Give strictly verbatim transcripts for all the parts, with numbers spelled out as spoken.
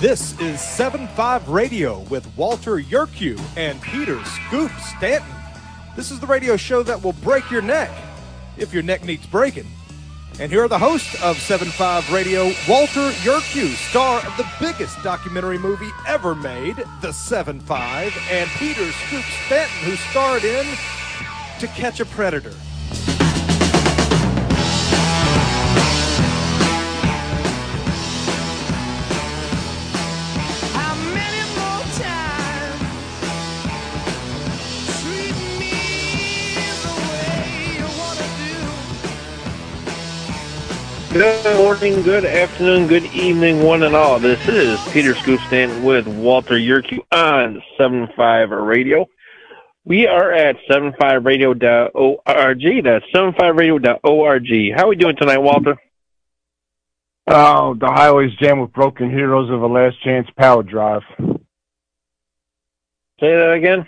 This is seven five Radio with Walter Yerkew and Peter Scoop Stanton. This is the radio show that will break your neck, if your neck needs breaking. And here are the hosts of seven five Radio, Walter Yerkew, star of the biggest documentary movie ever made, The seven five, and Peter Scoop Stanton, who starred in To Catch a Predator. Good morning, good afternoon, good evening, one and all. This is Peter Scoop Stanton with Walter Yerkew on seven five Radio. We are at seven five radio dot org. That's seven five radio dot org. How are we doing tonight, Walter? Oh, the highway's jammed with broken heroes of a last chance power drive. Say that again?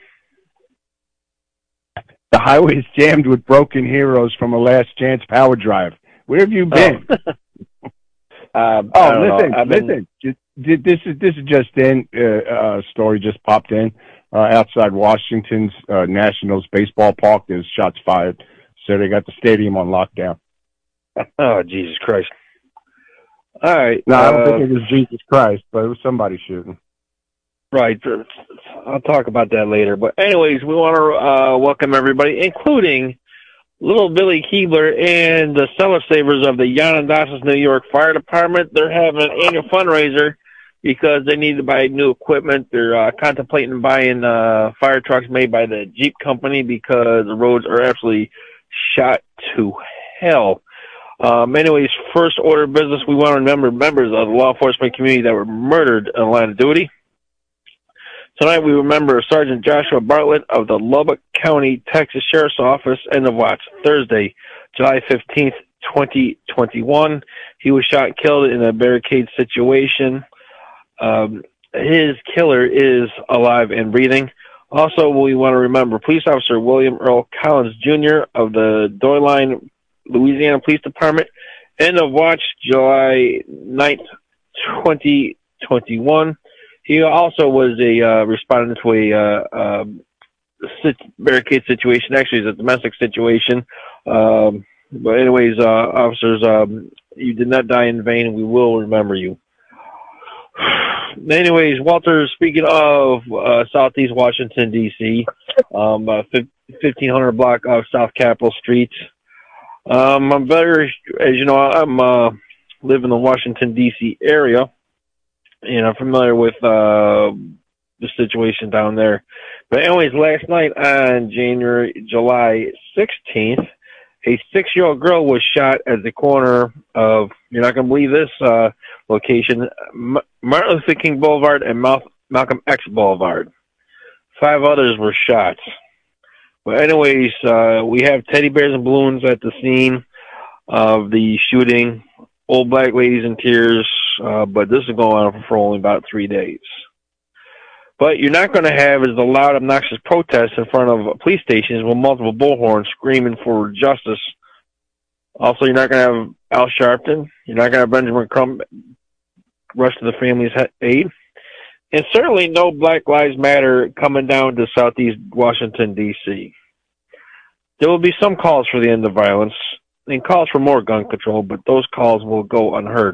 The highway's jammed with broken heroes from a last chance power drive. Where have you been? Oh, uh, oh listen, been... listen. Just, this is this is just in. Uh, uh, story just popped in uh, outside Washington's uh, Nationals baseball park. There's shots fired, so they got the stadium on lockdown. Oh, Jesus Christ! All right. No, uh, I don't think it was Jesus Christ, but it was somebody shooting. Right. I'll talk about that later. But anyways, we want to uh, welcome everybody, including Little Billy Keebler and the Cellar Savers of the Yanadasas, New York Fire Department. They're having an annual fundraiser because they need to buy new equipment. They're uh, contemplating buying uh, fire trucks made by the Jeep Company because the roads are absolutely shot to hell. Um, anyways, first order of business, we want to remember members of the law enforcement community that were murdered in the line of duty. Tonight we remember Sergeant Joshua Bartlett of the Lubbock County, Texas Sheriff's Office, end of watch, Thursday, July fifteenth, twenty twenty-one. He was shot and killed in a barricade situation. Um, his killer is alive and breathing. Also, we want to remember Police Officer William Earl Collins, Junior of the Doyline, Louisiana Police Department, end of watch, July ninth, twenty twenty-one. He also was a uh, respondent to a uh, uh, sit- barricade situation. Actually, it's a domestic situation. Um, but anyways, uh, officers, um, you did not die in vain, and we will remember you. Anyways, Walter, speaking of uh, Southeast Washington, D C, um, uh, fifteen hundred block of South Capitol Street. Um, I'm very, as you know, I'm uh, live in the Washington, D C area. And I'm familiar with uh, the situation down there. But anyways, last night on January, July sixteenth, a six-year-old girl was shot at the corner of, you're not going to believe this uh, location, M- Martin Luther King Boulevard and Mal- Malcolm X Boulevard. Five others were shot. But anyways, uh, we have teddy bears and balloons at the scene of the shooting. Old black ladies in tears, uh, but this is going on for only about three days. But you're not going to have is the loud, obnoxious protests in front of police stations with multiple bullhorns screaming for justice. Also, you're not going to have Al Sharpton. You're not going to have Benjamin Crump rush to the family's aid. And certainly no Black Lives Matter coming down to Southeast Washington, D C. There will be some calls for the end of violence and calls for more gun control, but those calls will go unheard.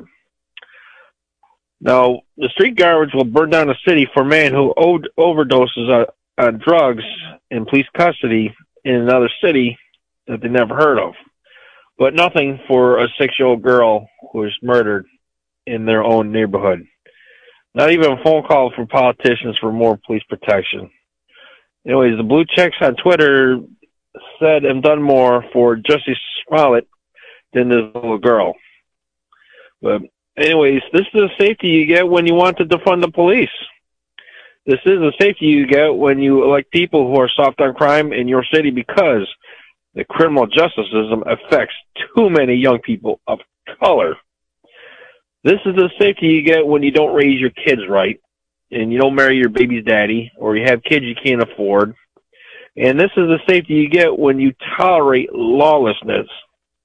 Now, the street guards will burn down a city for a man who owed overdoses on, on drugs in police custody in another city that they never heard of. But nothing for a six-year-old girl who was murdered in their own neighborhood. Not even a phone call for politicians for more police protection. Anyways, the blue checks on Twitter said and done more for Jussie Smollett than this little girl. But anyways, this is the safety you get when you want to defund the police. This is the safety you get when you elect people who are soft on crime in your city because the criminal justice system affects too many young people of color. This is the safety you get when you don't raise your kids right and you don't marry your baby's daddy or you have kids you can't afford. And this is the safety you get when you tolerate lawlessness.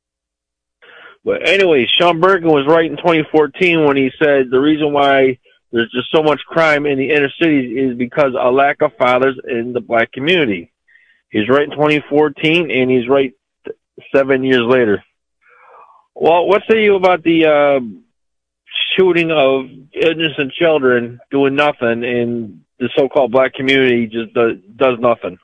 But anyway, Sean Bergen was right in twenty fourteen when he said the reason why there's just so much crime in the inner cities is because of a lack of fathers in the black community. He's right in twenty fourteen, and he's right seven years later. Well, what say you about the uh, shooting of innocent children doing nothing, and the so-called black community just does, does nothing?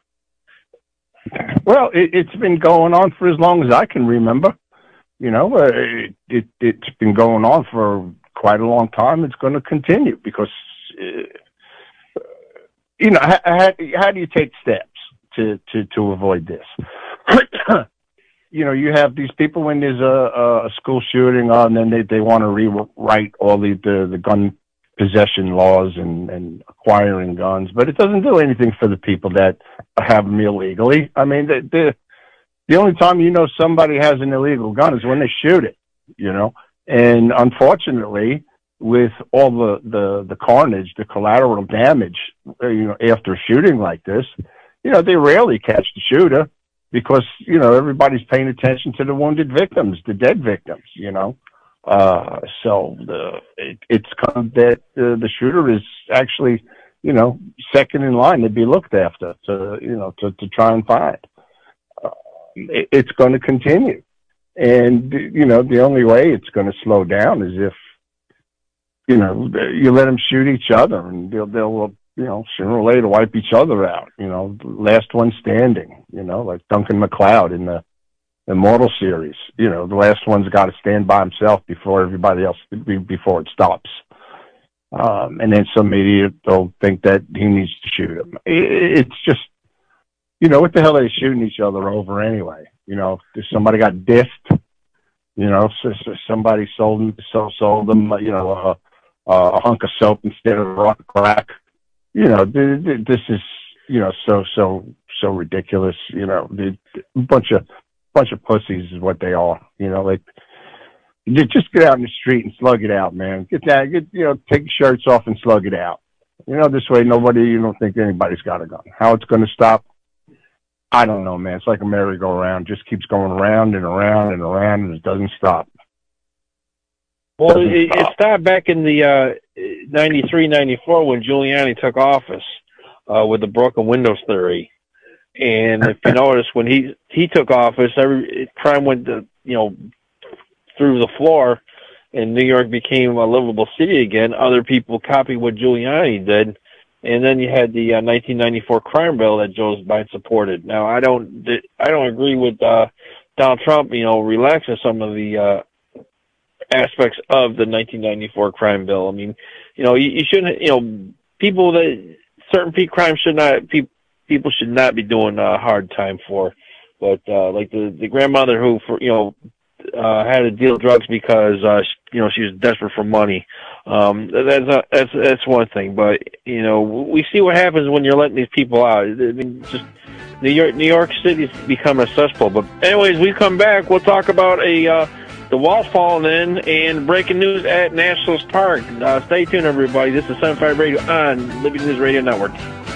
Well, it, it's been going on for as long as I can remember. You know, uh, it, it, it's been going on for quite a long time. It's going to continue because, uh, you know, how, how, how do you take steps to, to, to avoid this? You know, you have these people when there's a, a school shooting on, and then they, they want to rewrite all the, the, the gun possession laws and, and acquiring guns, but it doesn't do anything for the people that have them illegally. I mean, the, the, the only time you know somebody has an illegal gun is when they shoot it, you know? And unfortunately, with all the, the, the carnage, the collateral damage, you know, after a shooting like this, you know, they rarely catch the shooter because, you know, everybody's paying attention to the wounded victims, the dead victims, you know? Uh, so the, it, it's kind of that uh, the shooter is actually, you know, second in line to be looked after, to, you know, to, to try and find. Uh, it, it's going to continue. And, you know, the only way it's going to slow down is if, you know, you let them shoot each other, and they'll, they'll, you know, sooner or later wipe each other out, you know, last one standing, you know, like Duncan MacLeod in the Immortal series. You know, the last one's got to stand by himself before everybody else, before it stops. Um, and then some idiot will think that he needs to shoot him. It, it's just, you know, what the hell are they shooting each other over anyway? You know, if somebody got diffed, you know, so, so somebody sold them, so sold them, you know, a, a hunk of soap instead of a rock crack. You know, th- th- this is, you know, so, so, so ridiculous. You know, a bunch of, bunch of pussies is what they are. You know, like, just get out in the street and slug it out, man. Get that, get, you know, take your shirts off and slug it out. You know, this way nobody, you don't think anybody's got a gun. How it's going to stop, I don't know, man. It's like a merry-go-round. Just keeps going around and around and around, and it doesn't stop. Well, doesn't it, stop. it stopped back in the uh, ninety-three, ninety-four when Giuliani took office uh, with the broken windows theory. And if you notice, when he he took office, every crime went to, you know, through the floor, and New York became a livable city again. Other people copied what Giuliani did. And then you had the uh, nineteen ninety-four crime bill that Joe Biden supported. Now, I don't, I don't agree with uh, Donald Trump, you know, relaxing some of the uh, aspects of the nineteen ninety-four crime bill. I mean, you know, you, you shouldn't, you know, people that certain crimes should not, pe- people should not be doing a hard time for. But uh, like the the grandmother who, for you know, uh, had to deal drugs because uh, you know she was desperate for money. Um, that's a, that's that's one thing, but you know we see what happens when you're letting these people out. I mean, just New York, New York City's become a cesspool. But anyways, we come back. We'll talk about a uh, the walls falling in and breaking news at Nationalist Park. Uh, stay tuned, everybody. This is seventy-five Radio on Liberty News Radio Network.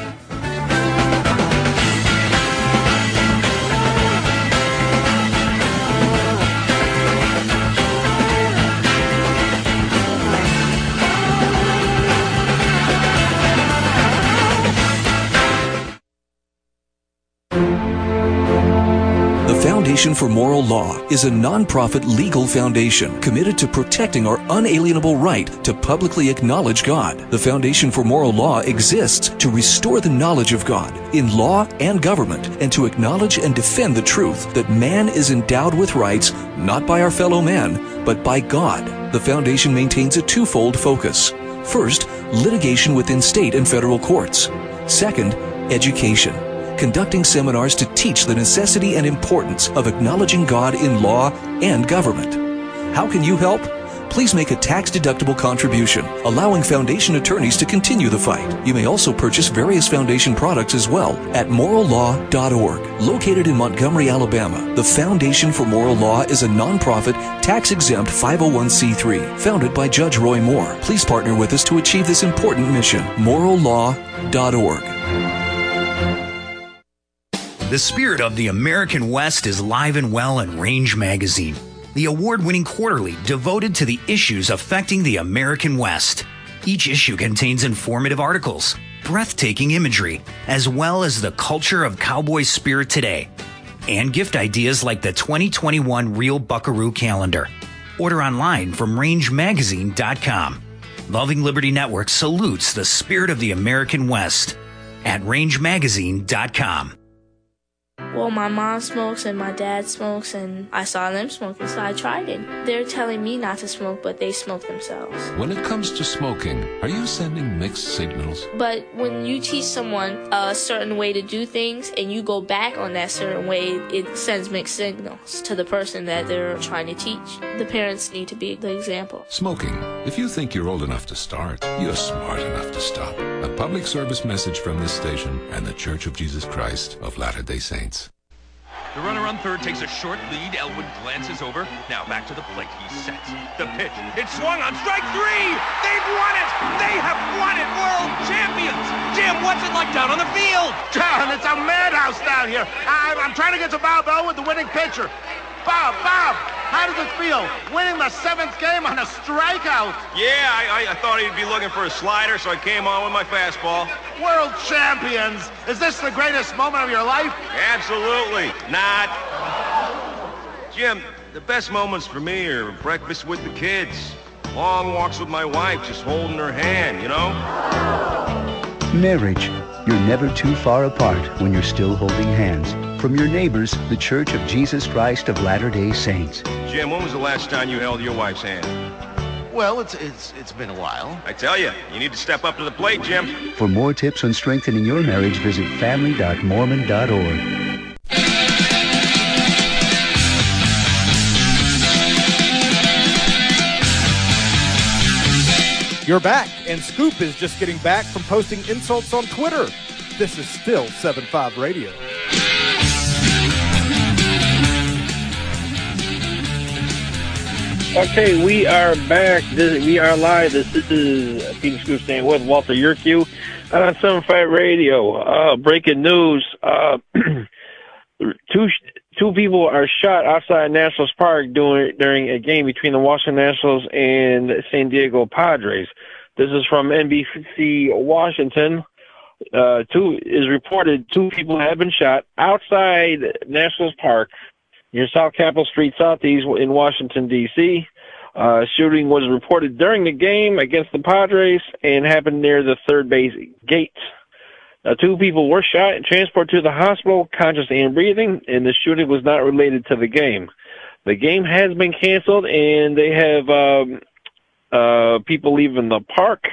Foundation for Moral Law is a non-profit legal foundation committed to protecting our unalienable right to publicly acknowledge God. The Foundation for Moral Law exists to restore the knowledge of God in law and government, and to acknowledge and defend the truth that man is endowed with rights not by our fellow man, but by God. The foundation maintains a twofold focus. First, litigation within state and federal courts. Second, education, conducting seminars to teach the necessity and importance of acknowledging God in law and government. How can you help? Please make a tax-deductible contribution, allowing foundation attorneys to continue the fight. You may also purchase various foundation products as well at moral law dot org. Located in Montgomery, Alabama, the Foundation for Moral Law is a nonprofit, tax-exempt five oh one c three, founded by Judge Roy Moore. Please partner with us to achieve this important mission. moral law dot org. The spirit of the American West is live and well in Range Magazine, the award-winning quarterly devoted to the issues affecting the American West. Each issue contains informative articles, breathtaking imagery, as well as the culture of cowboy spirit today, and gift ideas like the twenty twenty-one Real Buckaroo calendar. Order online from range magazine dot com. Loving Liberty Network salutes the spirit of the American West at range magazine dot com. Well, my mom smokes and my dad smokes, and I saw them smoking, so I tried it. They're telling me not to smoke, but they smoke themselves. When it comes to smoking, are you sending mixed signals? But when you teach someone a certain way to do things and you go back on that certain way, it sends mixed signals to the person that they're trying to teach. The parents need to be the example. Smoking. If you think you're old enough to start, you're smart enough to stop. A public service message from this station and the Church of Jesus Christ of Latter-day Saints. The runner on third takes a short lead. Elwood glances over. Now back to the plate. He sets the pitch. It's swung on strike three. They've won it. They have won it. World champions. Jim, what's it like down on the field? John, it's a madhouse down here. I'm, I'm trying to get to Bob Elwood, the winning pitcher. Bob, Bob, how does it feel winning the seventh game on a strikeout? Yeah, I, I, I thought he'd be looking for a slider, so I came on with my fastball. World champions. Is this the greatest moment of your life? Absolutely not. Jim, the best moments for me are breakfast with the kids, long walks with my wife, just holding her hand, you know? Marriage. You're never too far apart when you're still holding hands. From your neighbors, the Church of Jesus Christ of Latter-day Saints. Jim, when was the last time you held your wife's hand? Well, it's it's it's been a while. I tell you, you need to step up to the plate, Jim. For more tips on strengthening your marriage, visit family dot mormon dot org. You're back, and Scoop is just getting back from posting insults on Twitter. This is still seven five Radio. Okay, we are back. This, we are live. This, this is Peter Scoop staying with Walter Yerkew on seven five Radio. Uh, breaking news. Uh, two two people are shot outside Nationals Park during, during a game between the Washington Nationals and San Diego Padres. This is from N B C Washington. Uh, two is reported two people have been shot outside Nationals Park near South Capitol Street Southeast in Washington, D C Uh, shooting was reported during the game against the Padres and happened near the third base gate. Uh, two people were shot and transported to the hospital, conscious and breathing, and the shooting was not related to the game. The game has been canceled, and they have um, uh, people leaving the park.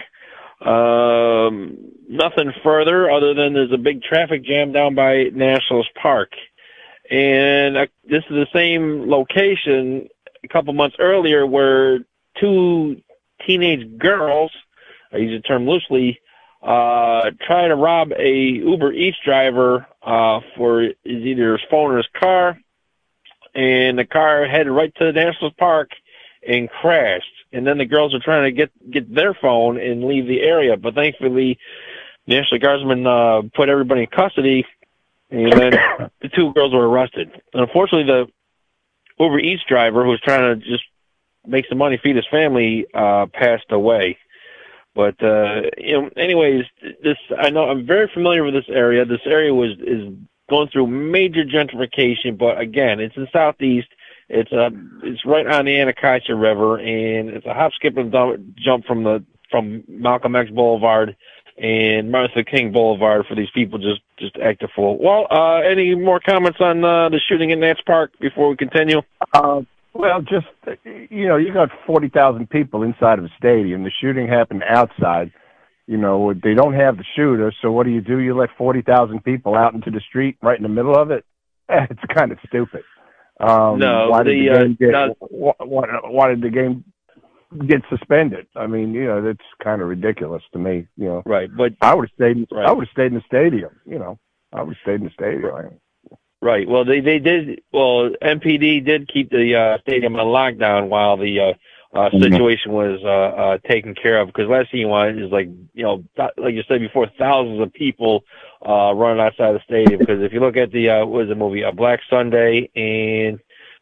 Um, nothing further other than there's a big traffic jam down by Nationals Park. And uh, this is the same location a couple months earlier where two teenage girls, I use the term loosely, uh, tried to rob a Uber Eats driver uh, for his, either his phone or his car. And the car headed right to the Nationals Park and crashed. And then the girls were trying to get, get their phone and leave the area. But thankfully, National Guardsmen uh, put everybody in custody. And then the two girls were arrested. Unfortunately, the Uber Eats driver who was trying to just make some money, feed his family, uh, passed away. But, uh, you know, anyways, this, I know I'm very familiar with this area. This area was, is going through major gentrification, but again, it's in Southeast. It's, uh, it's right on the Anacostia River, and it's a hop, skip, and dump, jump from the, from Malcolm X Boulevard and Martin Luther King Boulevard for these people just, just act a fool. Well, uh, any more comments on, uh, the shooting in Nats Park before we continue? Uh, well, just, you know, you got forty thousand people inside of a stadium. The shooting happened outside. You know, they don't have the shooter, so what do you do? You let forty thousand people out into the street right in the middle of it? It's kind of stupid. Um, no, why did the, the game uh, get, no. why, why did the game get suspended? I mean, you know, that's kind of ridiculous to me. You know, right? But I would have stayed. Right. I would have stayed in the stadium. You know, I would have stayed in the stadium. Right. Well, they they did. Well, M P D did keep the uh, stadium on lockdown while the uh, uh, situation was uh, uh, taken care of. Because last thing you want is like you know, th- like you said before, thousands of people uh, running outside the stadium. Because if you look at the uh, what was the movie, uh, Black Sunday and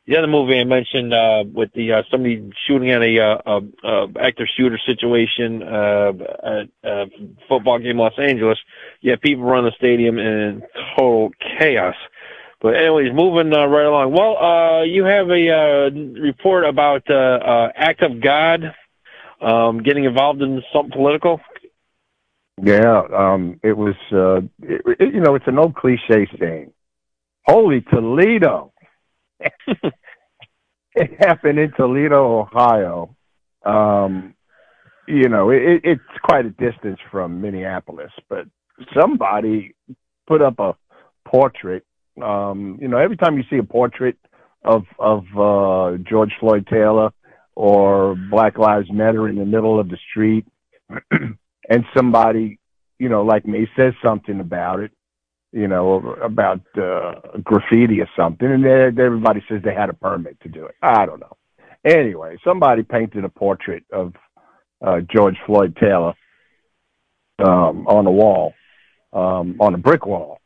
the other movie I mentioned uh, with the uh, somebody shooting at a, uh, a, a active shooter situation uh, at a football game in Los Angeles. Yeah, people run the stadium in total chaos. But anyways, moving uh, right along. Well, uh, you have a uh, report about uh, uh, Act of God um, getting involved in something political. Yeah, um, it was. Uh, it, it, you know, it's an old cliche saying. Holy Toledo! It happened in Toledo, Ohio. Um, you know, it, it's quite a distance from Minneapolis, but somebody put up a portrait. Um, you know, every time you see a portrait of of uh, George Floyd Taylor or Black Lives Matter in the middle of the street, and somebody, you know, like me says something about it, you know, about uh, graffiti or something, and everybody says they had a permit to do it. I don't know. Anyway, somebody painted a portrait of uh, George Floyd Taylor um, on a wall, um, on a brick wall.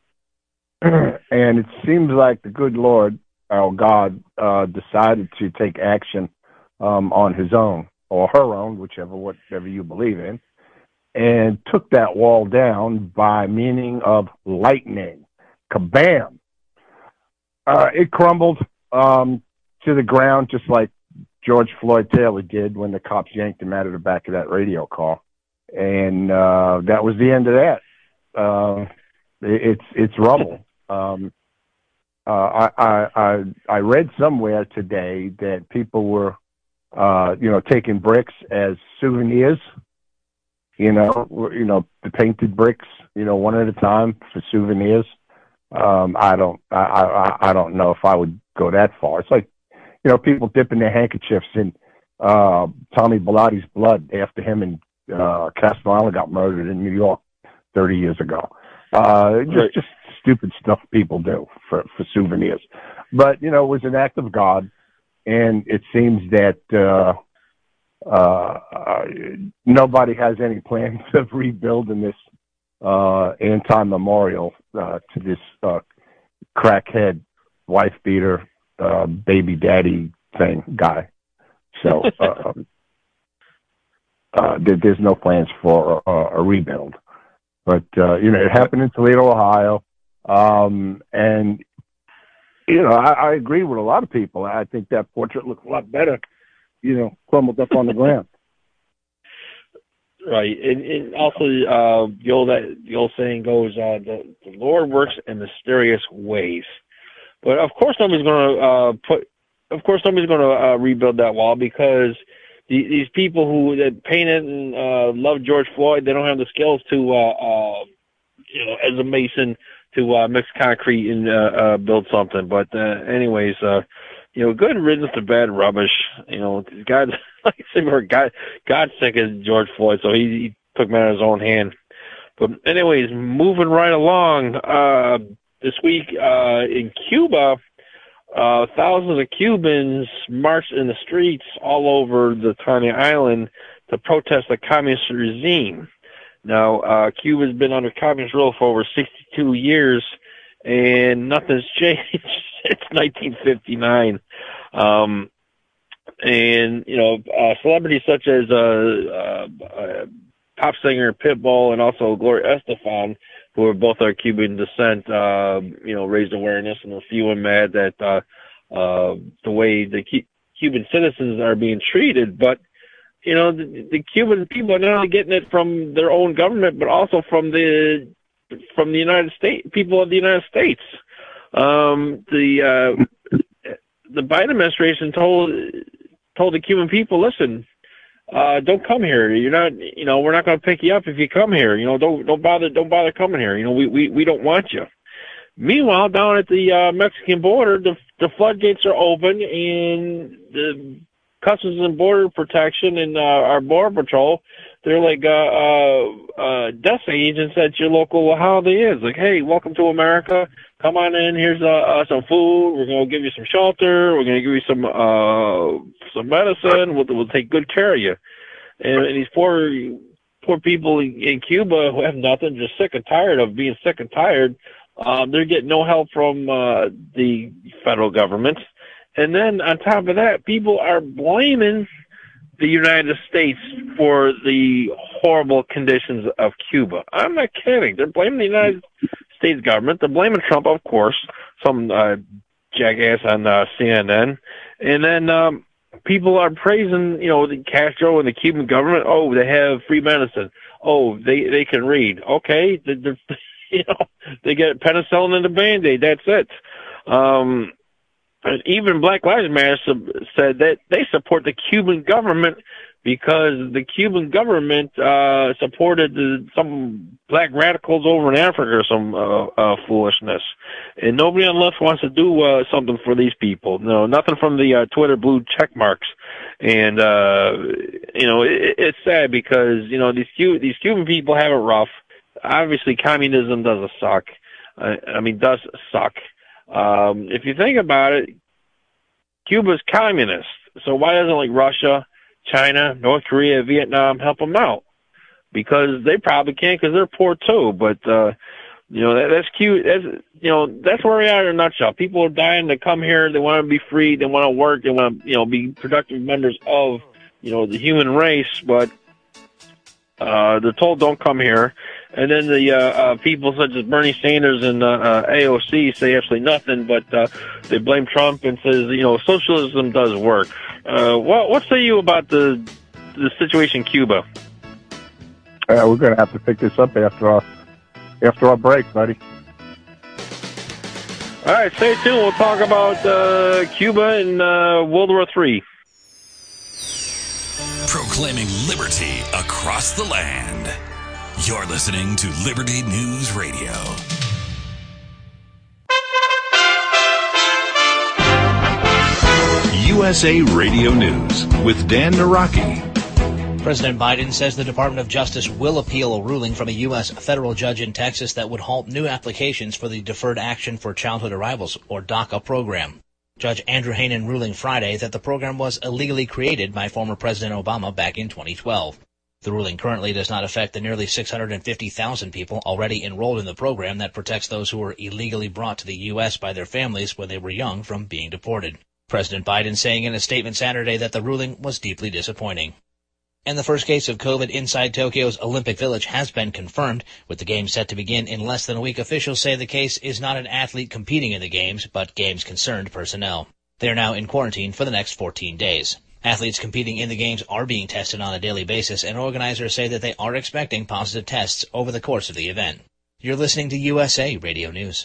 And it seems like the good Lord, our God, uh, decided to take action um, on his own, or her own, whichever, whatever you believe in, and took that wall down by meaning of lightning. Kabam! Uh, it crumbled um, to the ground just like George Floyd Taylor did when the cops yanked him out of the back of that radio car. And uh, that was the end of that. Uh, it, it's it's rubble. Um, uh, I, I, I, I read somewhere today that people were, uh, you know, taking bricks as souvenirs. You know, you know, the painted bricks, you know, one at a time for souvenirs. Um, I don't, I, I, I don't know if I would go that far. It's like, you know, people dipping their handkerchiefs in uh, Tommy Biglotti's blood after him and uh, Castellano got murdered in New York thirty years ago. Uh, just, right. just stupid stuff people do for, for souvenirs. But, you know, it was an act of God, and it seems that uh, uh, uh, nobody has any plans of rebuilding this uh, anti-memorial uh, to this uh, crackhead, wife beater, uh, baby daddy thing guy. So uh, uh, there, there's no plans for a, a rebuild. But, uh, you know, it happened in Toledo, Ohio. Um, and, you know, I, I agree with a lot of people. I think that portrait looks a lot better, you know, crumbled up on the ground. Right. And, and also, uh, the old, the old saying goes, uh, the, the Lord works in mysterious ways. But of course somebody's going to, uh, put, of course somebody's going to, uh, rebuild that wall, because the, these people who that painted and, uh, love George Floyd, they don't have the skills to, uh, uh, you know, as a mason, to, uh, mix concrete and, uh, uh, build something. But, uh, anyways, uh, you know, good riddance to bad rubbish. You know, God, like I said, God, God's sick of George Floyd, so he, he took him out of his own hand. But anyways, moving right along, uh, this week, uh, in Cuba, uh, thousands of Cubans marched in the streets all over the tiny island to protest the communist regime. Now, uh, Cuba's been under communist rule for over sixty-two years, and nothing's changed since nineteen fifty-nine. Um, and, you know, uh, celebrities such as, uh, uh, uh, pop singer Pitbull and also Gloria Estefan, who are both of Cuban descent, uh, you know, raised awareness and were few and mad that, uh, uh, the way the C- Cuban citizens are being treated. But, you know, the, the Cuban people are not only getting it from their own government, but also from the, from the United States, people of the United States. Um, the, uh, the Biden administration told, told the Cuban people, listen, uh, don't come here. You're not, you know, we're not going to pick you up if you come here. You know, don't, don't bother, don't bother coming here. You know, we, we, we don't want you. Meanwhile, down at the, uh, Mexican border, the, the floodgates are open, and the Customs and Border Protection and, uh, our Border Patrol, they're like, uh, uh, uh, desk agents at your local holiday is. Like, hey, welcome to America. Come on in. Here's, uh, uh some food. We're going to give you some shelter. We're going to give you some, uh, some medicine. We'll, we'll take good care of you. And, and these poor, poor people in, in Cuba who have nothing, just sick and tired of being sick and tired, um, they're getting no help from, uh, the federal government. And then on top of that, people are blaming the United States for the horrible conditions of Cuba. I'm not kidding. They're blaming the United States government. They're blaming Trump, of course, some uh, jackass on uh, C N N. And then um, people are praising, you know, the Castro and the Cuban government. Oh, they have free medicine. Oh, they they can read. Okay, they're, you know, they get penicillin and a Band-Aid. That's it. Um, and even Black Lives Matter said that they support the Cuban government because the Cuban government uh, supported the, some black radicals over in Africa or some uh, uh, foolishness. And nobody on the left wants to do uh, something for these people. No, nothing from the uh, Twitter blue check marks. And, uh, you know, it, it's sad because, you know, these, these Cuban people have it rough. Obviously, communism does suck. Uh, I mean, does suck. Um, if you think about it, Cuba's communist. So why doesn't like Russia, China, North Korea, Vietnam help them out? Because they probably can't because they're poor too. But, uh, you know, that, that's cute. That's, you know, that's where we are in a nutshell. People are dying to come here. They want to be free. They want to work. They want to, you know, be productive members of, you know, the human race. But uh, they're told don't come here. And then the uh, uh, people such as Bernie Sanders and uh, uh, A O C say absolutely nothing, but uh, they blame Trump and says, you know, socialism does work. Uh, what, what say you about the the situation in Cuba? Uh, we're going to have to pick this up after our after our break, buddy. All right, stay tuned. We'll talk about uh, Cuba and uh, World War Three. Proclaiming liberty across the land. You're listening to Liberty News Radio. U S A Radio News with Dan Naraki. President Biden says the Department of Justice will appeal a ruling from a U S federal judge in Texas that would halt new applications for the Deferred Action for Childhood Arrivals, or DACA program. Judge Andrew Hanen ruling Friday that the program was illegally created by former President Obama back in twenty twelve. The ruling currently does not affect the nearly six hundred fifty thousand people already enrolled in the program that protects those who were illegally brought to the U S by their families when they were young from being deported. President Biden saying in a statement Saturday that the ruling was deeply disappointing. And the first case of COVID inside Tokyo's Olympic Village has been confirmed. With the games set to begin in less than a week, officials say the case is not an athlete competing in the games, but games-concerned personnel. They are now in quarantine for the next fourteen days. Athletes competing in the games are being tested on a daily basis, and organizers say that they are expecting positive tests over the course of the event. You're listening to U S A Radio News.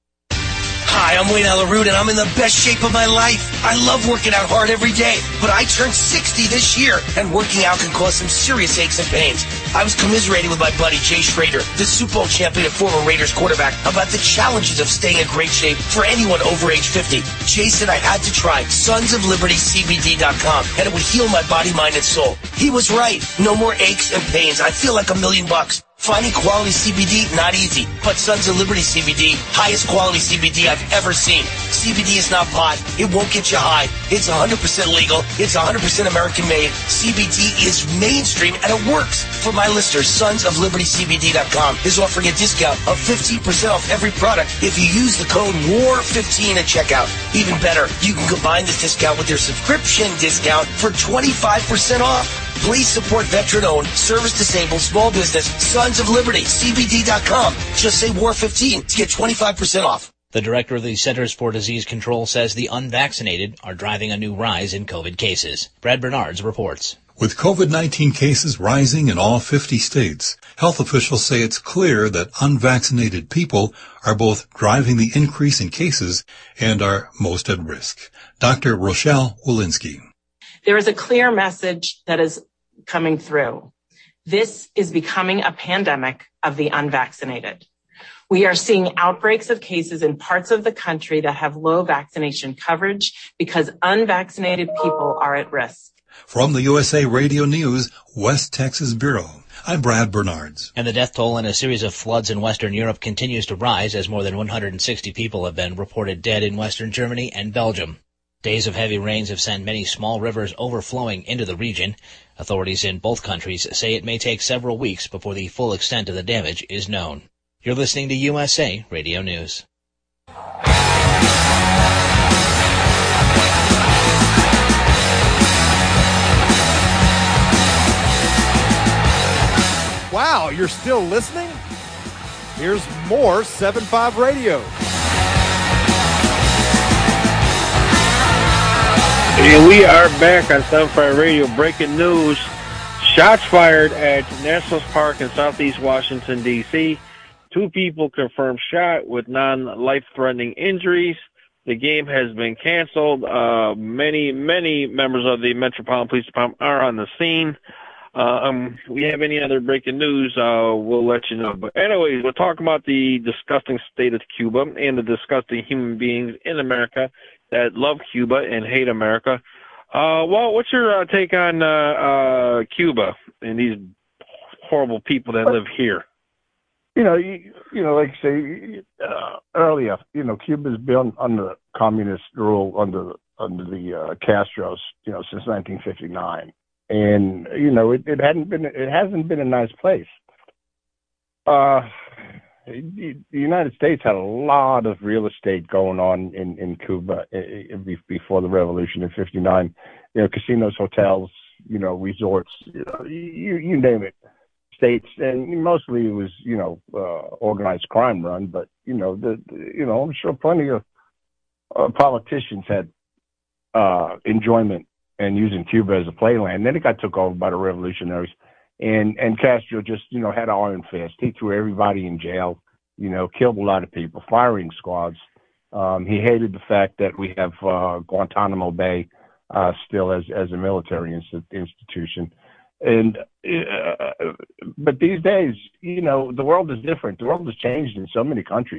Hi, I'm Wayne Alaroot, and I'm in the best shape of my life. I love working out hard every day, but I turned sixty this year, and working out can cause some serious aches and pains. I was commiserating with my buddy Jay Schrader, the Super Bowl champion and former Raiders quarterback, about the challenges of staying in great shape for anyone over age fifty. Jay said I had to try Sons of Liberty C B D dot com, and it would heal my body, mind, and soul. He was right. No more aches and pains. I feel like a million bucks. Finding quality C B D, not easy. But Sons of Liberty C B D, highest quality C B D I've ever seen. C B D is not pot. It won't get you high. It's one hundred percent legal. It's one hundred percent American made. C B D is mainstream and it works. For my listeners, Sons of Liberty C B D dot com is offering a discount of fifteen percent off every product if you use the code W A R fifteen at checkout. Even better, you can combine this discount with your subscription discount for twenty-five percent off. Please support veteran-owned, service-disabled, small business, Sons of Liberty, C B D dot com. Just say W A R fifteen to get twenty-five percent off. The director of the Centers for Disease Control says the unvaccinated are driving a new rise in COVID cases. Brad Bernards reports. With COVID nineteen cases rising in all fifty states, health officials say it's clear that unvaccinated people are both driving the increase in cases and are most at risk. Doctor Rochelle Walensky. There is a clear message that is coming through. This is becoming a pandemic of the unvaccinated. We are seeing outbreaks of cases in parts of the country that have low vaccination coverage because unvaccinated people are at risk. From the U S A Radio News, West Texas Bureau, I'm Brad Bernards. And the death toll in a series of floods in Western Europe continues to rise as more than one hundred sixty people have been reported dead in Western Germany and Belgium. Days of heavy rains have sent many small rivers overflowing into the region. Authorities in both countries say it may take several weeks before the full extent of the damage is known. You're listening to U S A Radio News. you're still listening, here's more seven five Radio. And we are back on seven five Radio. Breaking news. Shots fired at Nationals Park in southeast Washington, D C Two people confirmed shot with non-life-threatening injuries. The game has been canceled. Uh, many, many members of the Metropolitan Police Department are on the scene. Uh, um, we have any other breaking news, uh, we'll let you know. But anyways, we'll talk about the disgusting state of Cuba and the disgusting human beings in America that love Cuba and hate America. Uh, well, what's your uh, take on uh, uh, Cuba and these horrible people that live here? You know, you, you know, like I say uh, earlier, you know, Cuba's been under communist rule under under the uh, Castros, you know, since nineteen fifty-nine, and you know, it, it hadn't been, it hasn't been a nice place. Uh, the United States had a lot of real estate going on in in Cuba before the revolution in fifty-nine. You know, casinos, hotels, you know, resorts, you know, you, you name it. States, and mostly it was, you know, uh, organized crime run, but, you know, the, the you know, I'm sure plenty of uh, politicians had uh, enjoyment in using Cuba as a playland. Then it got took over by the revolutionaries, and, and Castro just, you know, had iron fist. He threw everybody in jail, you know, killed a lot of people, firing squads. Um, he hated the fact that we have uh, Guantanamo Bay uh, still as, as a military inst- institution. And, uh, but these days, you know, the world is different. The world has changed in so many countries.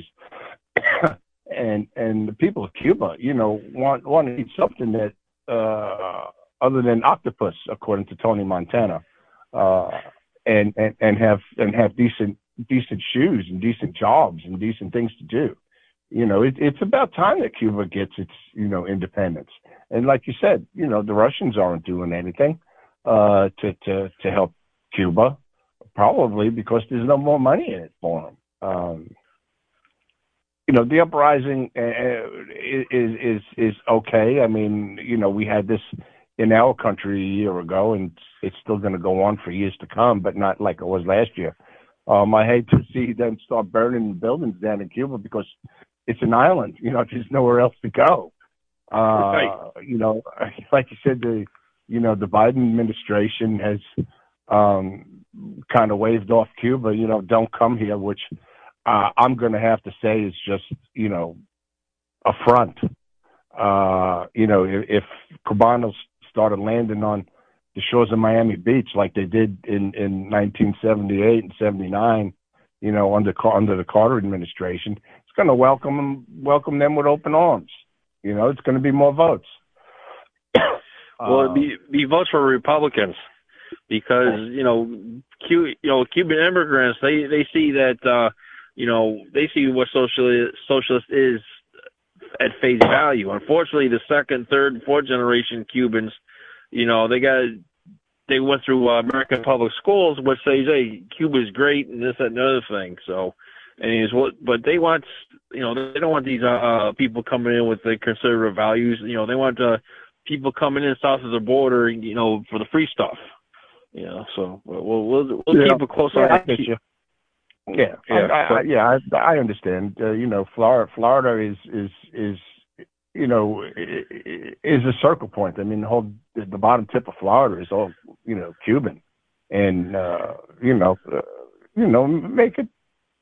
and, and the people of Cuba, you know, want, want to eat something that, uh, other than octopus, according to Tony Montana, uh, and, and, and have, and have decent, decent shoes and decent jobs and decent things to do. You know, it, it's about time that Cuba gets its, you know, independence. And like you said, you know, the Russians aren't doing anything. Uh, to, to, to help Cuba, probably because there's no more money in it for them. Um, you know, the uprising uh, is, is, is okay. I mean, you know, we had this in our country a year ago, and it's still going to go on for years to come, but not like it was last year. Um, I hate to see them start burning buildings down in Cuba because it's an island, you know, there's nowhere else to go. Uh, right. You know, like you said, the, you know, the Biden administration has um, kind of waved off Cuba, you know, don't come here, which uh, I'm going to have to say is just, you know, a front. Uh, you know, if, if Cubanos started landing on the shores of Miami Beach like they did in, in nineteen seventy-eight and seventy-nine, you know, under under the Carter administration, it's going to welcome them, welcome them with open arms. You know, it's going to be more votes. Well, it'd be, be votes for Republicans because, you know, Q, you know, Cuban immigrants, they, they see that, uh, you know, they see what socialist, socialist is at face value. Unfortunately, the second, third, fourth generation Cubans, you know, they got, they went through uh, American public schools, which says, hey, Cuba's great and this, that, and the other thing. So, and is what, but they want, you know, they don't want these uh, uh, people coming in with the conservative values. You know, they want uh, people coming in south of the border, you know, for the free stuff. You know, so we'll we'll, we'll yeah. keep a close yeah, eye. I get you. Yeah, yeah, I, I, yeah. I, I understand. Uh, you know, Florida, Florida is is is you know is a circle point. I mean, the whole the bottom tip of Florida is all you know Cuban, and uh, you know, uh, you know, make it.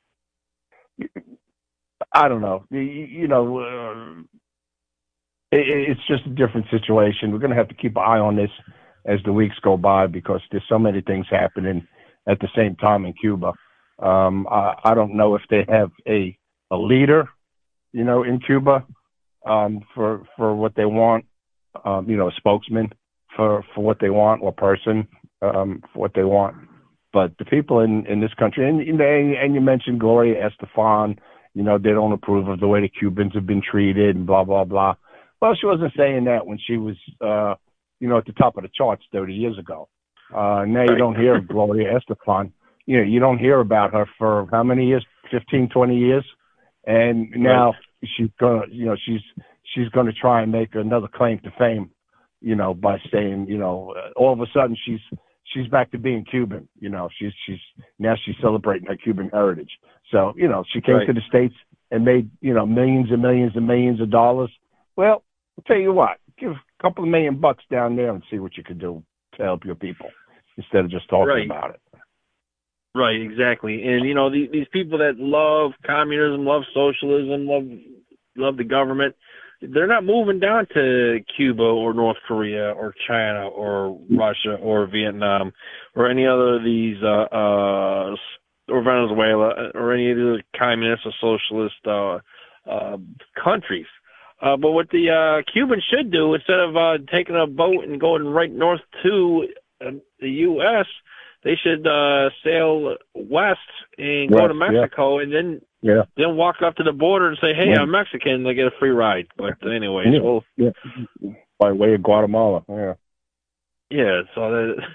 I don't know. You, you know. Uh, It's just a different situation. We're going to have to keep an eye on this as the weeks go by because there's so many things happening at the same time in Cuba. Um, I, I don't know if they have a, a leader, you know, in Cuba um, for for what they want, um, you know, a spokesman for, for what they want or person um, for what they want. But the people in, in this country, and, and, and you mentioned Gloria Estefan, you know, they don't approve of the way the Cubans have been treated and blah, blah, blah. Well, she wasn't saying that when she was, uh, you know, at the top of the charts thirty years ago. Uh, now you don't hear of Gloria Estefan. You know, you don't hear about her for how many years? fifteen, twenty years. And now right. she's gonna, you know, she's she's gonna try and make another claim to fame, you know, by saying, you know, all of a sudden she's she's back to being Cuban. You know, she's she's now she's celebrating her Cuban heritage. So, you know, she came Right. to the States and made, you know, millions and millions and millions of dollars. Well, I'll tell you what, give a couple of million bucks down there and see what you could do to help your people instead of just talking Right. about it. Right, exactly. And, you know, these, these people that love communism, love socialism, love love the government, they're not moving down to Cuba or North Korea or China or Russia or Vietnam or any other of these, uh, uh, or Venezuela or any of the communist or socialist uh, uh, countries. Uh, but what the uh, Cubans should do, instead of uh, taking a boat and going right north to uh, the U S, they should uh, sail west and go West, to Mexico, and then Yeah. then walk up to the border and say, "Hey, Yeah. I'm Mexican." And they get a free ride. But anyways, Yeah. well, yeah. By way of Guatemala. Yeah. yeah. So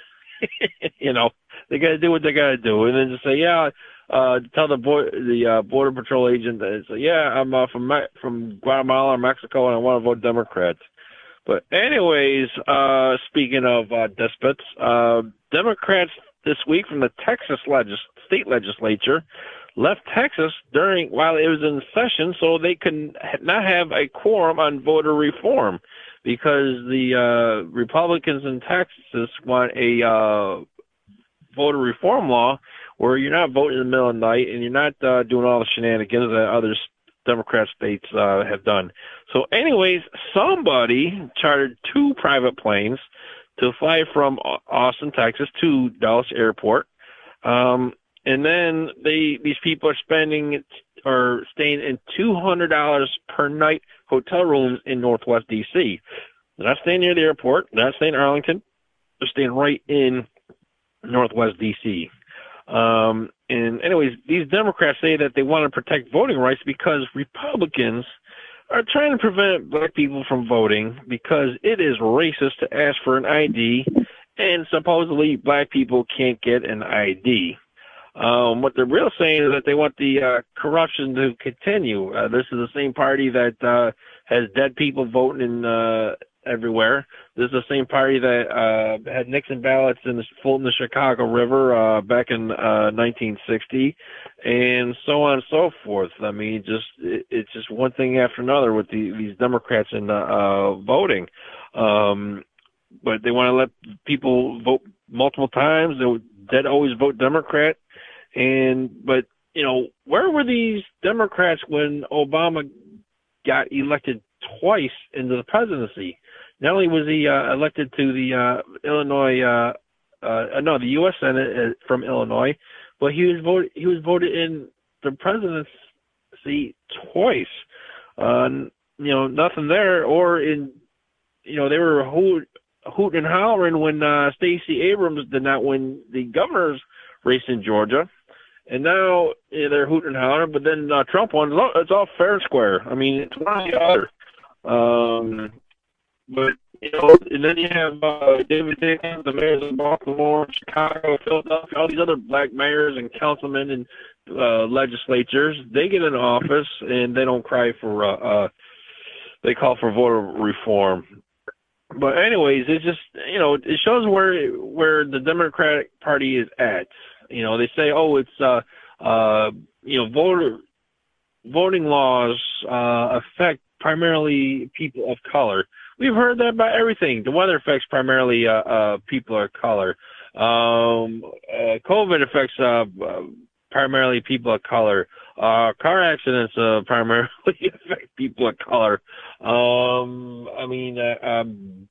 that you know, they got to do what they got to do, and then just say, "Yeah." Uh, tell the boy, the uh, border patrol agent that, say, "Yeah, I'm uh, from Me- from Guatemala or Mexico, and I want to vote Democrats." But anyways, uh, speaking of uh, despots, uh, Democrats this week from the Texas legis- state legislature left Texas during while it was in session, so they could not have a quorum on voter reform because the uh, Republicans in Texas want a uh, voter reform law where you're not voting in the middle of the night and you're not uh, doing all the shenanigans that other Democrat states uh, have done. So anyways, somebody chartered two private planes to fly from Austin, Texas to Dallas Airport. Um, and then they these people are spending or staying in two hundred dollars per night hotel rooms in Northwest D C. They're not staying near the airport. They're not staying in Arlington. They're staying right in Northwest D C. Um, and anyways, these Democrats say that they want to protect voting rights because Republicans are trying to prevent black people from voting because it is racist to ask for an I D, and supposedly black people can't get an I D. Um, what they're really saying is that they want the uh, corruption to continue. Uh, this is the same party that uh, has dead people voting in uh, everywhere. This is the same party that uh, had Nixon ballots in the, floating the Chicago River uh, back in uh, nineteen sixty, and so on and so forth. I mean, just it, it's just one thing after another with the, these Democrats in the uh, voting. Um, but they want to let people vote multiple times. They dead always vote Democrat. And but you know, where were these Democrats when Obama got elected twice into the presidency? Not only was he uh, elected to the uh, Illinois, uh, uh, no, the U S Senate from Illinois, but he was voted. He was voted in the presidency twice. Uh, you know, nothing there, or in, you know, they were hoot, hooting and hollering when uh, Stacey Abrams did not win the governor's race in Georgia. And now yeah, they're hooting and hollering, but then uh, Trump won. It's all fair and square. I mean, it's one or the other. Um, but, you know, and then you have uh, David Dickens, the mayors of Baltimore, Chicago, Philadelphia, all these other black mayors and councilmen and uh, legislatures. They get in office and they don't cry for, uh, uh, they call for voter reform. But anyways, it just, you know, it shows where where the Democratic Party is at. You know, they say, oh, it's, uh, uh, you know, voter voting laws uh, affect primarily people of color. We've heard that about everything. The weather affects primarily uh, uh, people of color. Um, uh, COVID affects uh, uh, primarily people of color. Uh, car accidents uh, primarily affect people of color. Um, I mean, uh, um,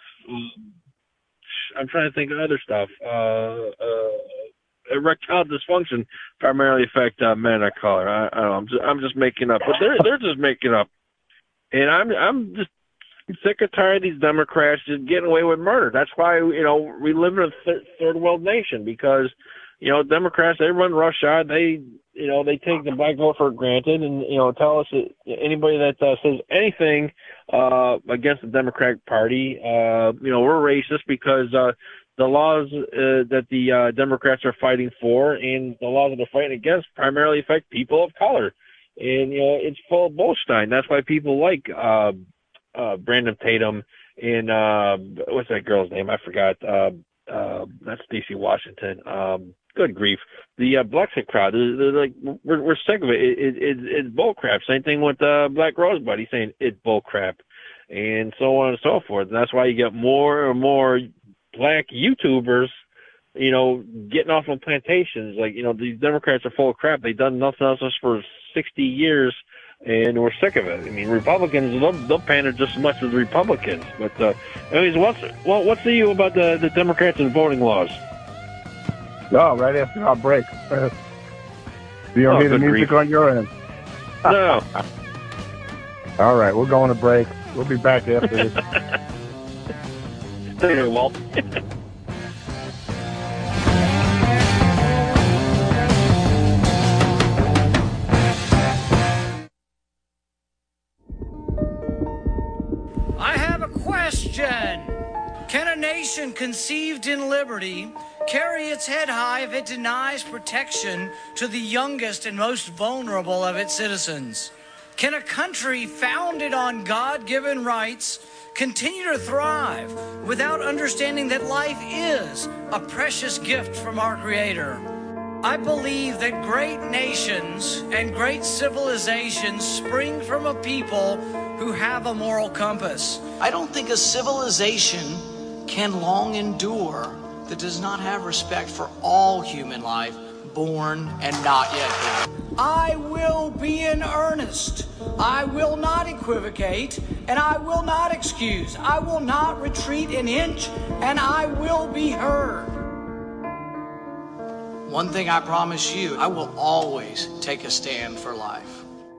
I'm trying to think of other stuff. Uh, uh, erectile dysfunction primarily affect uh, men of color. I, I don't know. I'm just, I'm just making up, but they're they're just making up. And I'm I'm just sick and tired of these Democrats just getting away with murder. That's why, you know, we live in a th- third world nation because, you know, Democrats, they run roughshod. They, you know, they take the black vote for granted and, you know, tell us that anybody that uh, says anything uh, against the Democratic Party, uh, you know, we're racist because uh, the laws uh, that the uh, Democrats are fighting for and the laws that they're fighting against primarily affect people of color. And, you know, it's full of bullshit. That's why people like uh, uh, Brandon Tatum and uh, what's that girl's name? I forgot. Uh, uh, not Stacey Washington. Um, good grief. The uh, Blexit crowd, they're, they're like, we're, we're sick of it. It, it, it. It's bull crap. Same thing with uh, Black Rosebud. He's saying it's bull crap, and so on and so forth. And that's why you get more and more black YouTubers, you know, getting off on plantations. Like, you know, these Democrats are full of crap. They've done nothing else for sixty years, and we're sick of it. I mean, Republicans, they'll, they'll pander just as much as Republicans. But, uh, anyways, what's, well, what's the you about the, the Democrats and voting laws? No, right after our break. Uh, you don't oh, hear the music grief. on your end? No. All right, we're going to break. We'll be back after this. Stay there, Walt. I have a question. Can a nation conceived in liberty carry its head high if it denies protection to the youngest and most vulnerable of its citizens? Can a country founded on God-given rights continue to thrive without understanding that life is a precious gift from our Creator? I believe that great nations and great civilizations spring from a people who have a moral compass. I don't think a civilization can long endure that does not have respect for all human life, born and not yet born. I will be in earnest. I will not equivocate, and I will not excuse. I will not retreat an inch, and I will be heard. One thing I promise you, I will always take a stand for life.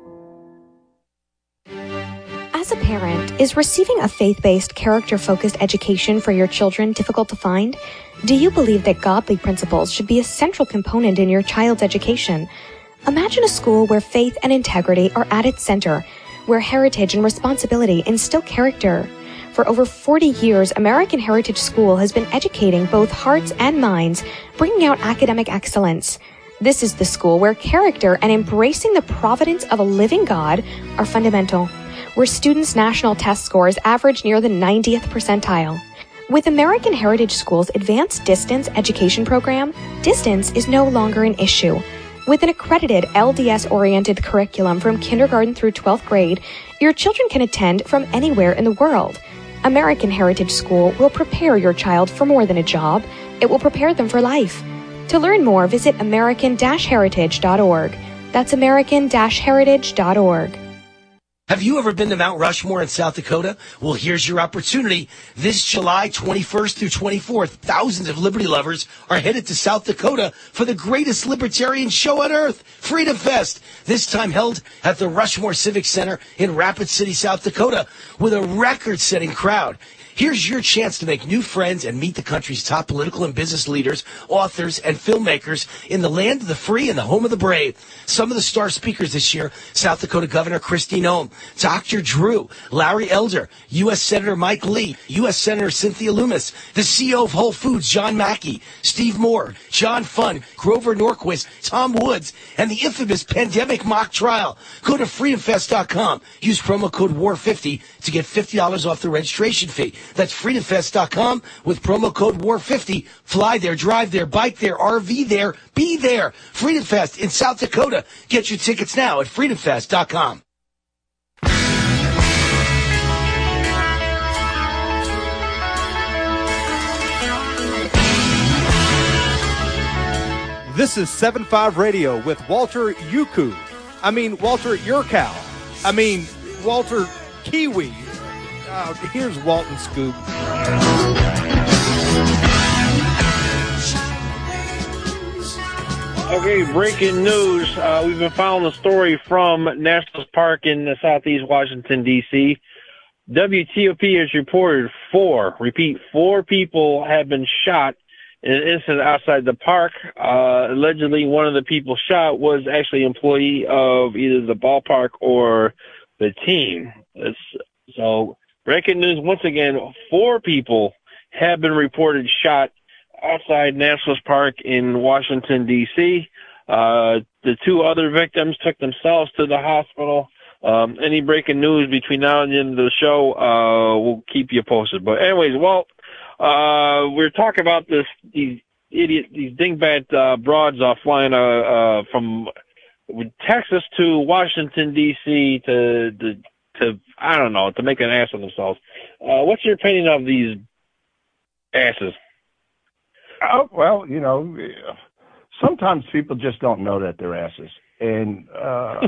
As a parent, is receiving a faith-based, character-focused education for your children difficult to find? Do you believe that godly principles should be a central component in your child's education? Imagine a school where faith and integrity are at its center, where heritage and responsibility instill character. For over forty years, American Heritage School has been educating both hearts and minds, bringing out academic excellence. This is the school where character and embracing the providence of a living God are fundamental, where students' national test scores average near the ninetieth percentile. With American Heritage School's Advanced Distance Education Program, distance is no longer an issue. With an accredited L D S-oriented curriculum from kindergarten through twelfth grade, your children can attend from anywhere in the world. American Heritage School will prepare your child for more than a job. It will prepare them for life. To learn more, visit American Heritage dot org. That's American Heritage dot org. Have you ever been to Mount Rushmore in South Dakota? Well, here's your opportunity. This July twenty-first through twenty-fourth, thousands of Liberty lovers are headed to South Dakota for the greatest libertarian show on earth, Freedom Fest. This time held at the Rushmore Civic Center in Rapid City, South Dakota, with a record-setting crowd. Here's your chance to make new friends and meet the country's top political and business leaders, authors, and filmmakers in the land of the free and the home of the brave. Some of the star speakers this year: South Dakota Governor Kristi Noem, Doctor Drew, Larry Elder, U S Senator Mike Lee, U S Senator Cynthia Lummis, the C E O of Whole Foods, John Mackey, Steve Moore, John Funn, Grover Norquist, Tom Woods, and the infamous pandemic mock trial. Go to freedom fest dot com. Use promo code W A R fifty to get fifty dollars off the registration fee. That's freedom fest dot com with promo code W A R fifty. Fly there, drive there, bike there, R V there, be there. Freedom Fest in South Dakota. Get your tickets now at freedom fest dot com. This is seven five Radio with Walter Yuku. I mean, Walter Yurkow. I mean, Walter Kiwi. Oh, here's Walton Scoop. Okay, breaking news. Uh, we've been following the story from Nationals Park in southeast Washington, D C W T O P has reported four, repeat, four people have been shot in an incident outside the park. Uh, allegedly, one of the people shot was actually an employee of either the ballpark or the team. It's, so, breaking news once again, four people have been reported shot outside Nationals Park in Washington, D C Uh, the two other victims took themselves to the hospital. Um, any breaking news between now and the end of the show, uh, we'll keep you posted. But anyways, Walt, uh, we're talking about this these idiot these dingbat uh, broads uh, flying uh, uh, from Texas to Washington D C to, to to I don't know to make an ass of themselves. Uh, what's your opinion of these asses? Oh, well, you know, sometimes people just don't know that they're asses, and uh,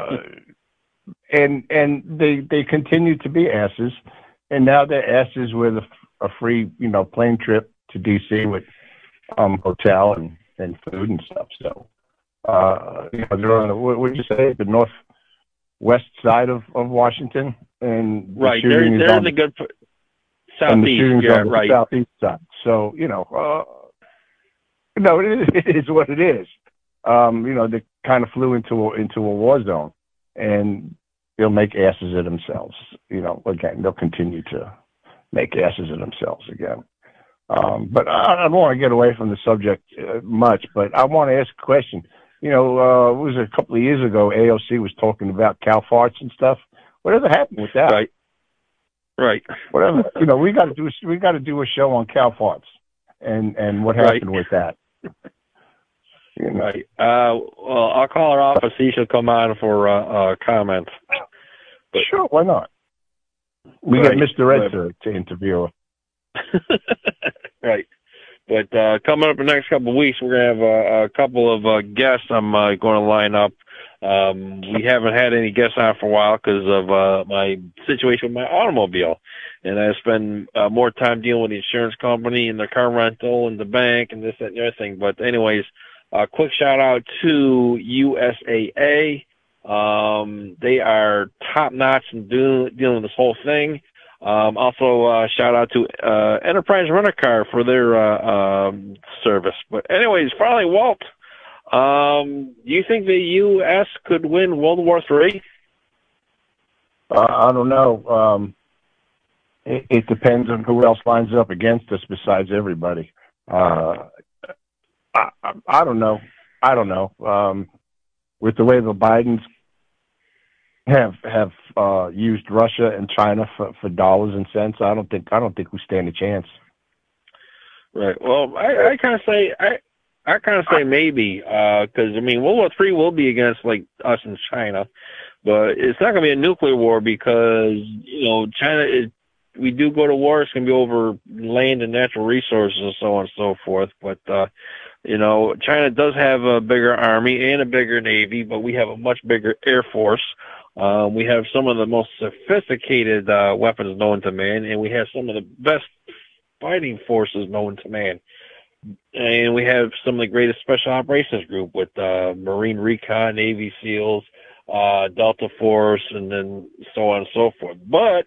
and and they they continue to be asses, and now they're asses with a, a free, you know, plane trip to D C with um hotel and, and food and stuff. So, uh, you know, they're on the, what would you say, the northwest side of, of Washington, and the right, they're they're in the good southeast, yeah, on the right, southeast side. So, you know, uh, no, it, it is what it is. Um, you know, they kind of flew into a, into a war zone, and they'll make asses of themselves. You know, again, they'll continue to make asses of themselves again. Um, but I, I don't want to get away from the subject uh, much, but I want to ask a question. You know, uh, it was a couple of years ago, A O C was talking about cow farts and stuff. Whatever happened with that? Right. Right. Whatever. You know, we got to do we got to do a show on cow farts and and what happened right. with that. You know. Right. Uh, well, I'll call her office. She should come on for uh, uh, comments. But, sure, why not? We right. got Mister Ed to, to interview her. Right. But uh, coming up in the next couple of weeks, we're going to have a, a couple of uh, guests I'm uh, going to line up. Um, we haven't had any guests on for a while because of uh, my situation with my automobile. And I spend uh, more time dealing with the insurance company and the car rental and the bank and this, that, and the other thing. But anyways, a uh, quick shout out to U S A A. Um, they are top notch in do, dealing with this whole thing. Um, also, uh, shout out to uh, Enterprise Rent-A-Car for their uh, um, service. But anyways, finally, Walt, um, do you think the U S could win World War Three? Uh, I don't know. Um, it, it depends on who else lines up against us besides everybody. Uh, I, I, I don't know. I don't know. Um, with the way the Bidens have have uh, used Russia and China for, for dollars and cents, I don't think I don't think we stand a chance. Right. Well, I, I kind of say I I kind of say maybe because uh, I mean World War Three will be against like us and China, but it's not going to be a nuclear war because you know China is. We do go to war. It's going to be over land and natural resources and so on and so forth. But, uh, you know, China does have a bigger army and a bigger navy, but we have a much bigger air force. Um, we have some of the most sophisticated uh, weapons known to man, and we have some of the best fighting forces known to man. And we have some of the greatest special operations group with uh, Marine Recon, Navy SEALs, uh, Delta Force, and then so on and so forth. But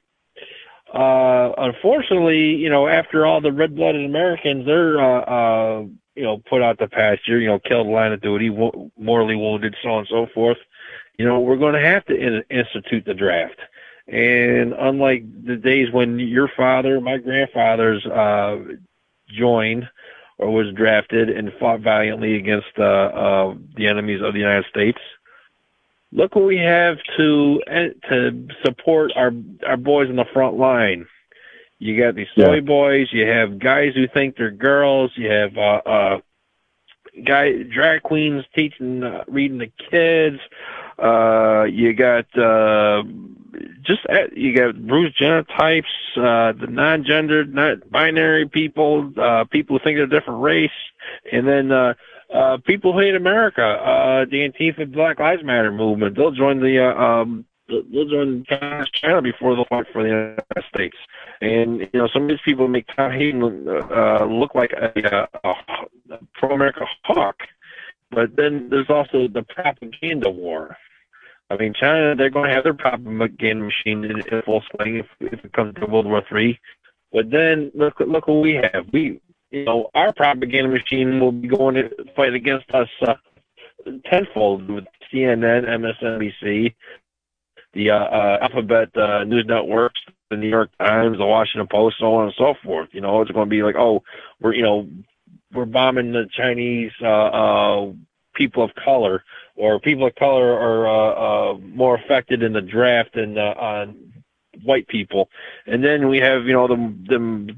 Uh, unfortunately, you know, after all the red-blooded Americans, they're, uh, uh, you know, put out the pasture, you know, killed in line of duty, wo- mortally wounded, so on and so forth, you know, we're going to have to in- institute the draft. And unlike the days when your father, my grandfathers, uh, joined or was drafted and fought valiantly against, uh, uh, the enemies of the United States, look what we have to to support our our boys on the front line. You got these soy yeah. boys. You have guys who think they're girls. You have uh, uh, guy drag queens teaching uh, reading to kids. Uh, you got uh, just you got Bruce Jenner types, uh, the non-gendered, not binary people, uh, people who think they're a different race, and then. Uh, Uh, people hate America. Uh, the Antifa Black Lives Matter movement. They'll join the, uh, um, they'll join China before they'll fight for the United States. And, you know, some of these people make Tom Hayden, uh, look like a, a, a pro-America hawk. But then there's also the propaganda war. I mean, China, they're going to have their propaganda machine in, in full swing if, if it comes to World War Three. But then look, look what we have. We, You know, our propaganda machine will be going to fight against us uh, tenfold with C N N, M S N B C, the uh, uh, Alphabet uh, News Networks, the New York Times, the Washington Post, so on and so forth. You know, it's going to be like, oh, we're, you know, we're bombing the Chinese uh, uh, people of color, or people of color are uh, uh, more affected in the draft than uh, on white people. And then we have, you know, the, the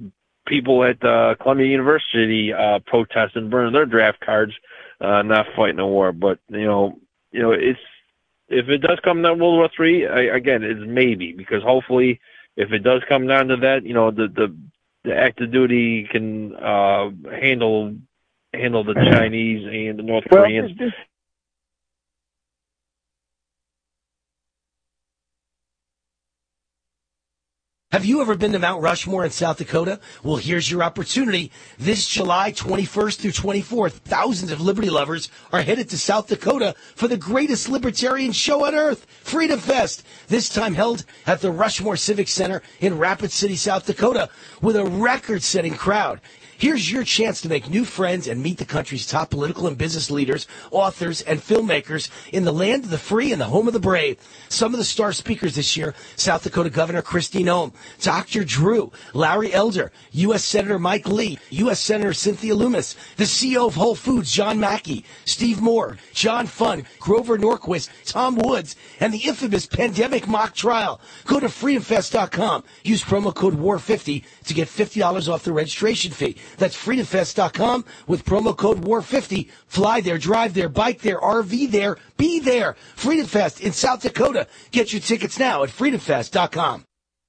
people at uh, Columbia University uh, protesting, burning their draft cards, uh, not fighting a war. But you know, you know, it's if it does come down to World War Three, I, again, it's maybe, because hopefully, if it does come down to that, you know, the the, the active duty can uh, handle handle the Chinese and the North Koreans. Well, this, Have you ever been to Mount Rushmore in South Dakota? Well, here's your opportunity. This July twenty-first through twenty-fourth, thousands of liberty lovers are headed to South Dakota for the greatest libertarian show on earth, Freedom Fest. This time held at the Rushmore Civic Center in Rapid City, South Dakota, with a record-setting crowd. Here's your chance to make new friends and meet the country's top political and business leaders, authors, and filmmakers in the land of the free and the home of the brave. Some of the star speakers this year: South Dakota Governor Kristi Noem, Doctor Drew, Larry Elder, U S Senator Mike Lee, U S Senator Cynthia Lummis, the C E O of Whole Foods, John Mackey, Steve Moore, John Fund, Grover Norquist, Tom Woods, and the infamous Pandemic Mock Trial. Go to freedom fest dot com. Use promo code war fifty to get fifty dollars off the registration fee. That's freedom fest dot com with promo code war fifty. Fly there, drive there, bike there, R V there, be there. Freedom Fest in South Dakota. Get your tickets now at freedom fest dot com.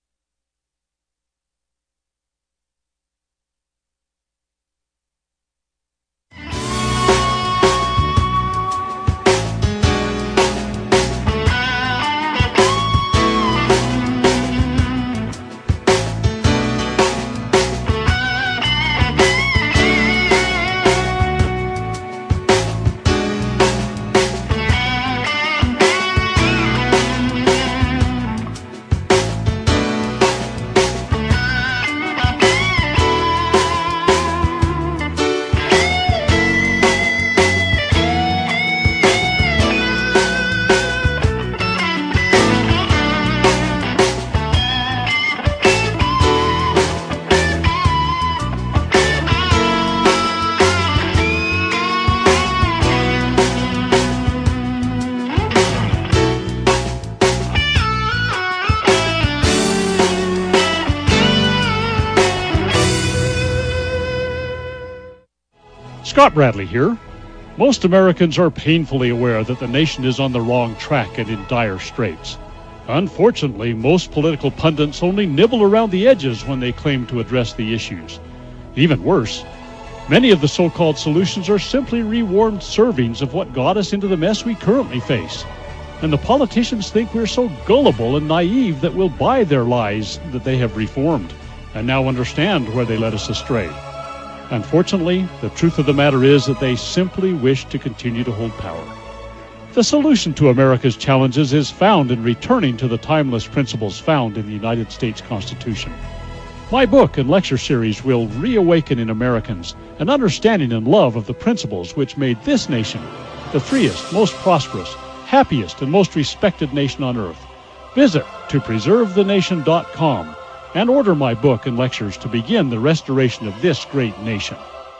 Scott Bradley here. Most Americans are painfully aware that the nation is on the wrong track and in dire straits. Unfortunately, most political pundits only nibble around the edges when they claim to address the issues. Even worse, many of the so-called solutions are simply rewarmed servings of what got us into the mess we currently face. And the politicians think we're so gullible and naive that we'll buy their lies that they have reformed and now understand where they led us astray. Unfortunately, the truth of the matter is that they simply wish to continue to hold power. The solution to America's challenges is found in returning to the timeless principles found in the United States Constitution. My book and lecture series will reawaken in Americans an understanding and love of the principles which made this nation the freest, most prosperous, happiest, and most respected nation on earth. Visit to preserve the nation dot com and order my book and lectures to begin the restoration of this great nation.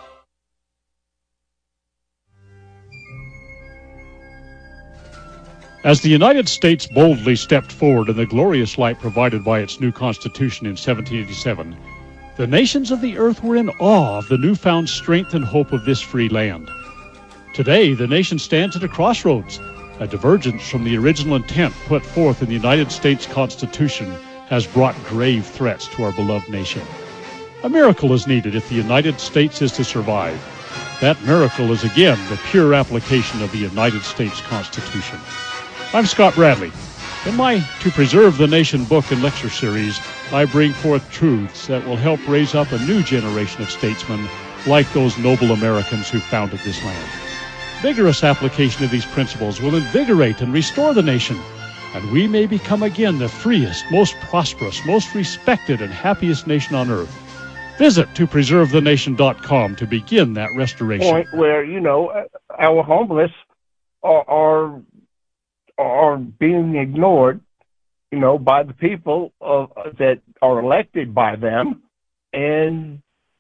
As the United States boldly stepped forward in the glorious light provided by its new Constitution in seventeen eighty-seven, the nations of the earth were in awe of the newfound strength and hope of this free land. Today, the nation stands at a crossroads. A divergence from the original intent put forth in the United States Constitution has brought grave threats to our beloved nation. A miracle is needed if the United States is to survive. That miracle is again the pure application of the United States Constitution. I'm Scott Bradley. In my To Preserve the Nation book and lecture series, I bring forth truths that will help raise up a new generation of statesmen like those noble Americans who founded this land. Vigorous application of these principles will invigorate and restore the nation, and we may become again the freest, most prosperous, most respected, and happiest nation on earth. Visit to preserve the nation dot com to begin that restoration. Point where, you know, our homeless are, are are being ignored, you know, by the people of, that are elected by them, and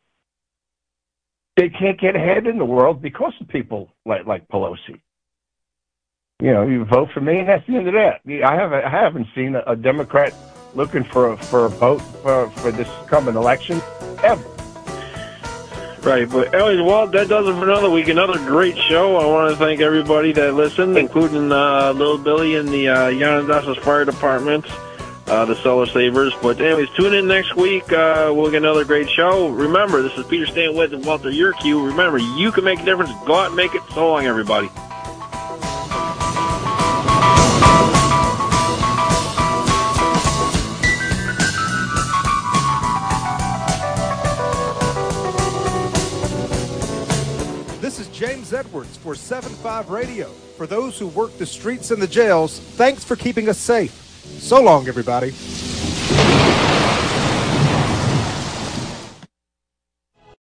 they can't get ahead in the world because of people like like Pelosi. You know, you vote for me, and that's the end of that. I haven't I haven't seen a, a Democrat looking for a, for a vote for, for this coming election ever. Right, but anyways, well, that does it for another week. Another great show. I want to thank everybody that listened, including uh, Little Billy and the uh, Yanadasas Fire Department, uh, the Cellar Savers. But anyways, tune in next week. Uh, we'll get another great show. Remember, this is Peter Stanwith and Walter Yerkew. Remember, you can make a difference. Go out and make it. So long, everybody. This is James Edwards for seven five Radio. For those who work the streets and the jails, thanks for keeping us safe. So long, everybody.